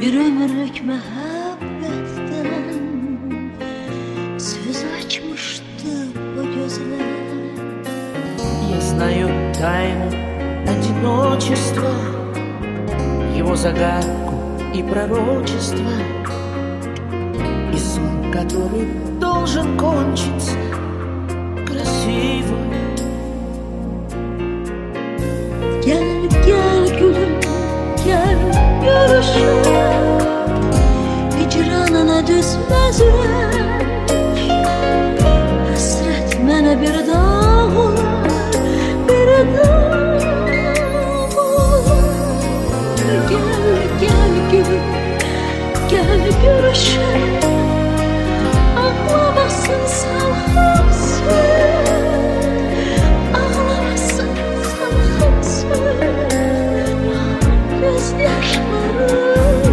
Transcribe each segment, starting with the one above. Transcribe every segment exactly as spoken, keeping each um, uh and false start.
Bir ömürlük mehabbetten söz açmıştı o gözler. Я знаю тайну одиночества, его загадку и пророчество, и сон, который должен кончиться красиво. Gel gel gülüm gel görüşelim, hicranına düşmez yürek. Hasret mene bir dağ olar, bir dağ olar. Gel gel gülüm gel görüşelim, ağlamasın salhasın, ağlamasın salhasın gözyaşları.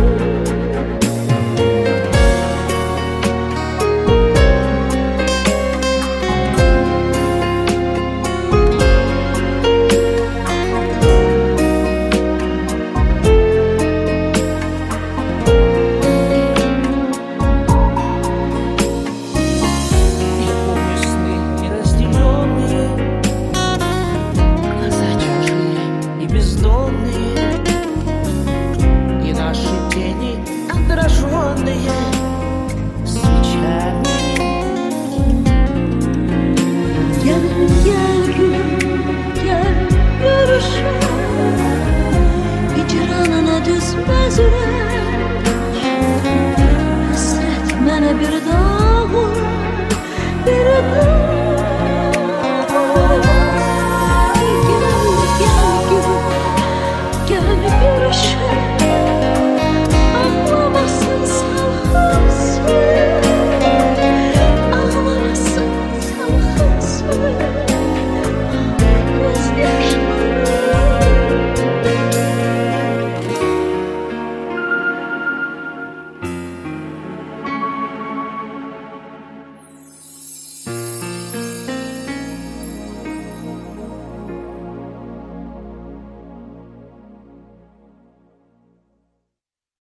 Hicranına düşmez yürek. Hasret mene bir dağ olar, bir dağ olar. Gel gel gel gel görüşelim,